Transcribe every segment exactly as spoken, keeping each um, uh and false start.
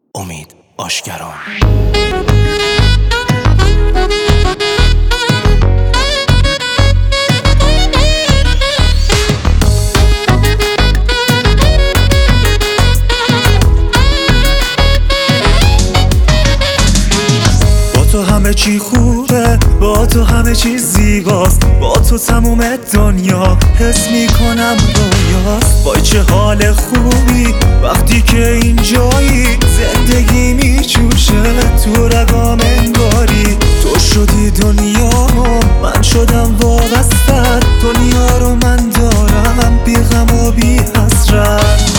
امید آشکران. با تو همه چی خوبه، با تو همه چی زیباست، با تو تموم دنیا حس میکنم رویاست. وای چه حال خوبی وقتی که اینجایی، زندگی میجوشه تو رگام انگاری. تو شدی دنیا، من شدم وابسته، دنیا رو من دارم بی غم و بی حسرت.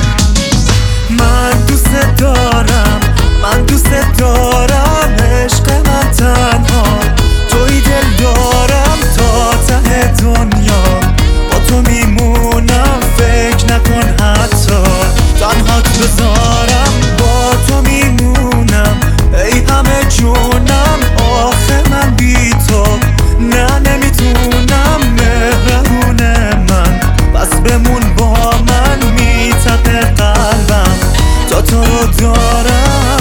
من دوست دارم، من دوست دارم، عشق من تنها توی دل دارم تا ته دنیا. با تو میمونم، فکر نکن حتی تنهات بذارم. با تو میمونم ای همه جونم، آخه من بی تو نه نمیتونم. مهربون من بس بمون با من، میتپه قلبم تا تو رو دارم.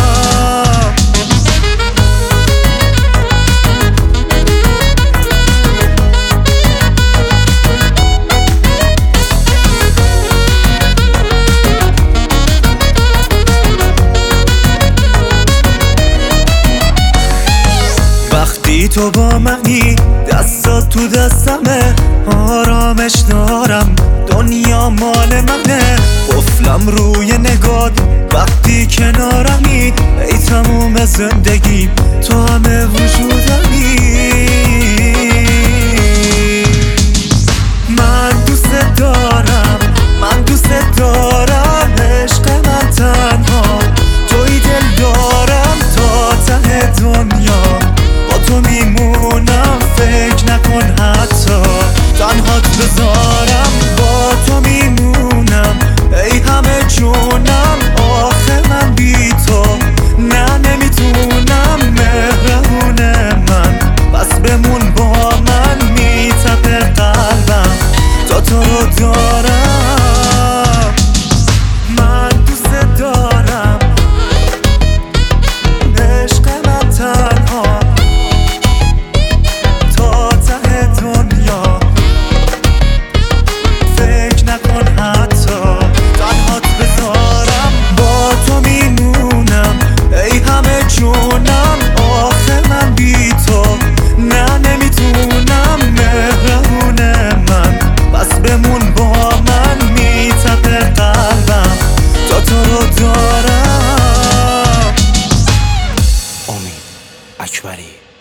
وقتی تو با منی، دستات تو دستمه، آرامش دارم، دنیا مال منه. قفلم روی نگات وقتی کنارمی، ای تموم زندگی تو همه وجودمی. من دوست دارم، من دوست دارم، عشق من تنها توی دل دارم تا ته دنیا. با تو میمونم، فکر نکن حتی تنهات بذارم. با تو میمونم ای همه جونم، آخه من بی تو نه نمیتونم. مهربون من بس بمون با من، میتپه قلبم تا تو رو دارم. من دوست دارم، عشق من تنها تا ته دنیا. فکر نکن حتی تنهات بذارم. با تو میمونم ای همه جونم، آخه من بی تو نه نمیتونم. مهربون من بس بمون با من، میتپه قلبم تا تو رو دارم. امید اکبری.